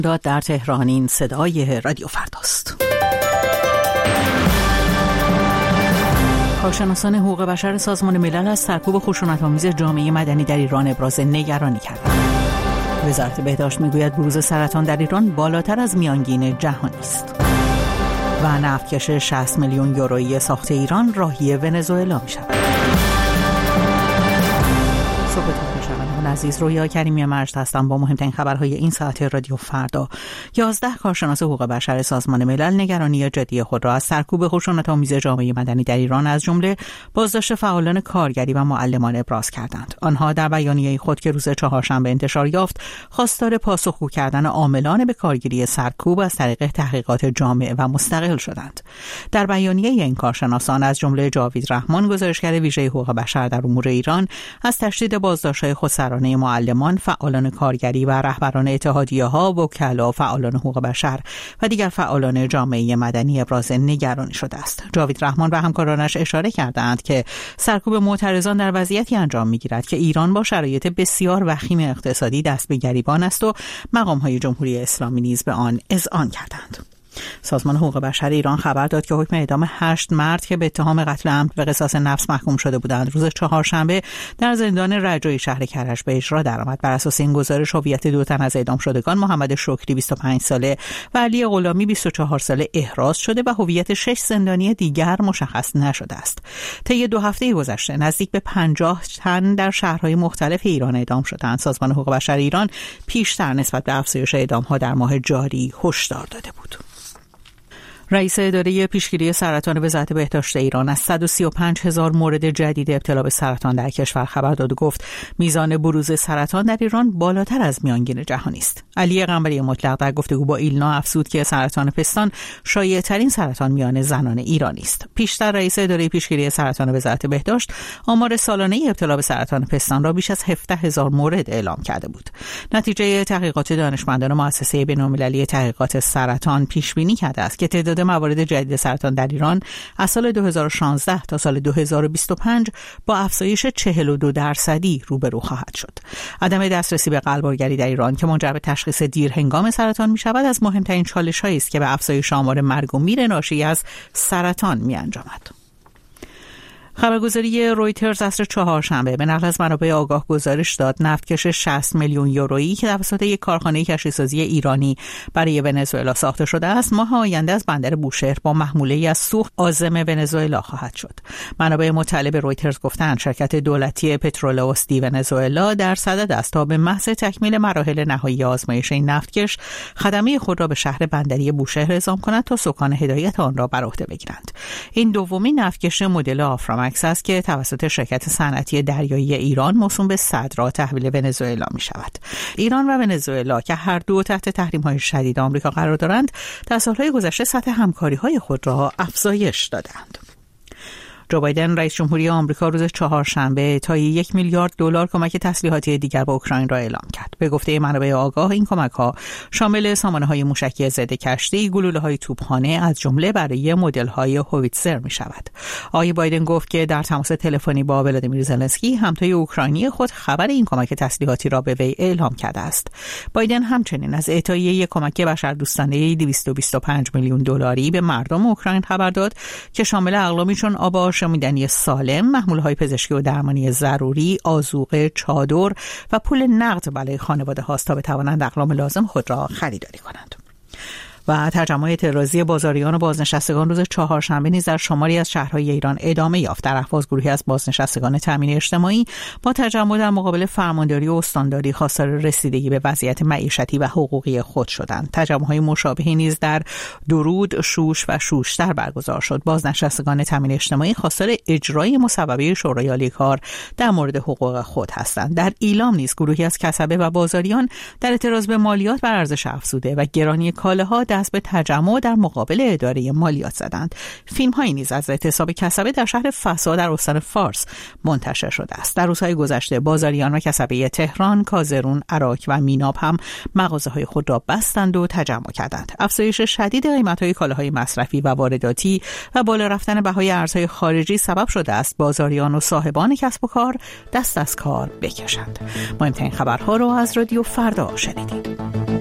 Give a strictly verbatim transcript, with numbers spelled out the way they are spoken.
داد در تهران. این صدای رادیو فرداست. کارشناسان حقوق بشر سازمان ملل از سرکوب خشونت‌آمیز جامعه مدنی در ایران ابراز نگرانی کردند. وزارت بهداشت میگوید بروز سرطان در ایران بالاتر از میانگین جهانی است. و نفتکش شصت میلیون یورویی ساخت ایران راهی ونزوئلا می‌شود. صبحتون عزیز، رویا کریمی مجد هستم با مهمترین خبرهای این ساعت رادیو فردا. یازده کارشناس حقوق بشر سازمان ملل نگرانی جدی خود را از سرکوب خشونت‌آمیز جامعه مدنی در ایران از جمله بازداشت فعالان کارگری و معلمان ابراز کردند. آنها در بیانیه خود که روز چهارشنبه انتشار یافت خواستار پاسخگو کردن عاملان به کارگیری سرکوب از طریق تحقیقات جامع و مستقل شدند. در بیانیه این کارشناسان از جمله جاوید رحمان، گزارشگر ویژه حقوق بشر در امور ایران، از تشدید بازداشت‌های خودسرانه معلمان، فعالان کارگری و رهبران اتحادیه‌ها، وکلا، فعالان حقوق بشر و دیگر فعالان جامعه مدنی ابراز نگرانی شده است. جاوید رحمان و همکارانش اشاره کردند که سرکوب معترضان در وضعیتی انجام می‌گیرد که ایران با شرایط بسیار وخیم اقتصادی دست به گریبان است و مقام‌های جمهوری اسلامی نیز به آن اذعان کردند. سازمان حقوق بشر ایران خبر داد که حکم اعدام هشت مرد که به اتهام قتل عمد به قصاص نفس محکوم شده بودند روز چهارشنبه در زندان رجایی شهر کرج به اجرا درآمد. بر اساس این گزارش هویت دو تن از اعدام شدگان، محمد شکری بیست و پنج ساله و علی غلامی بیست و چهار ساله احراز شده و هویت شش زندانی دیگر مشخص نشده است. طی دو هفته گذشته نزدیک به پنجاه تن در شهرهای مختلف ایران اعدام شدند. سازمان حقوق بشر ایران پیشتر نسبت به افزایش اعدام‌ها در ماه جاری هشدار داده بود. رئیس اداره پیشگیری سرطان وزارت بهداشت ایران از صد و سی و پنج هزار مورد جدید ابتلا به سرطان در کشور خبر داد و گفت میزان بروز سرطان در ایران بالاتر از میانگین جهانی است. علی قنبری مطلق در گفتگو با ایلنا افزود که سرطان پستان شایع‌ترین سرطان میان زنان ایرانی است. پیشتر رئیس اداره پیشگیری سرطان وزارت بهداشت آمار سالانه ابتلا به سرطان پستان را بیش از هفده هزار مورد اعلام کرده بود. نتیجه تحقیقات دانشمندان مؤسسه بین‌المللی تحقیقات سرطان پیش بینی کرده است که تعداد موارد جدید سرطان در ایران از سال دو هزار و شانزده تا سال دو هزار و بیست و پنج با افزایش چهل و دو درصدی روبرو خواهد شد. عدم دسترسی به قلب‌آگری در ایران که منجر به تشخیص دیر هنگام سرطان می شود از مهمترین چالش‌هایی است که به افزایش آمار مرگ و میر ناشی از سرطان می انجامد. خبرگزاری رویترز عصر چهارشنبه به نقل از منابع آگاه گزارش داد نفتکش شصت میلیون یورویی که توسط یک کارخانه کشتیسازی ایرانی برای ونزوئلا ساخته شده است ماه آینده از بندر بوشهر با محموله‌ای از سوخت عازم ونزوئلا خواهد شد. منابع مطلع به رویترز گفتند شرکت دولتی پترولئوس دی ونزوئلا در صدد است تا به محض تکمیل مراحل نهایی آزمایش این نفتکش خدمه خود را به شهر بندری بوشهر اعزام کند تا سکان هدایت آن را بر عهده بگیرند. این دومین نفتکش مدل آفرامکس است که توسط شرکت صنعتی دریایی ایران موسوم به صدرا تحویل ونزوئلا می شود. ایران و ونزوئلا که هر دو تحت تحریم‌های شدید آمریکا قرار دارند، در سالهای گذشته سطح همکاری‌های خود را افزایش دادند. جو بایدن رئیس جمهوری آمریکا روز چهارشنبه تا یک میلیارد دلار کمک تسلیحاتی دیگر به اوکراین را اعلام کرد. به گفته منابع آگاه این کمک‌ها شامل سامانه‌های موشکی ضد کشتی، گلوله‌های توپخانه از جمله برای مدل‌های هویتزر می‌شود. آقای بایدن گفت که در تماس تلفنی با ولادیمیر زلنسکی همتای اوکراینی خود خبر این کمک تسلیحاتی را به وی اعلام کرده است. بایدن همچنین از اعطای یک کمک بشردوستانه دویست و بیست و پنج میلیون دلاری به مردم اوکراین خبر داد که شامل اقلامی چون آب شامیدنی سالم، محمولهای پزشکی و درمانی ضروری، آذوقه، چادر و پول نقد برای خانواده هاست تا بتوانند اقلام لازم خود را خریداری کنند. و تجمع اعتراضی بازاریان و بازنشستگان روز چهارشنبه نیز در شماری از شهرهای ایران ادامه یافت. در اهواز گروهی از بازنشستگان تامین اجتماعی با تجمع در مقابل فرمانداری و استانداری خواستار رسیدگی به وضعیت معیشتی و حقوقی خود شدند. تجمع‌های مشابهی نیز در درود، شوش و شوشتر برگزار شد. بازنشستگان تامین اجتماعی خواستار اجرای مصوبه شورای عالی کار در مورد حقوق خود هستند. در ایلام نیز گروهی از کسبه و بازاریان در اعتراض به مالیات بر ارزش افزوده و گرانی کالاها دست به تجمع در مقابل اداره مالیات زدند. فیلم‌هایی نیز از اعتصاب کسبه در شهر فسا در استان فارس منتشر شده است. در روزهای گذشته بازاریان و کسبه تهران، کازرون، عراق و میناب هم مغازه‌های خود را بستند و تجمع کردند. افزایش شدید قیمت‌های کالاهای مصرفی و وارداتی و بالا رفتن بهای ارزهای خارجی سبب شده است بازاریان و صاحبان کسب و کار دست از کار بکشند. مهمترین خبرها را از رادیو فردا شنیدید.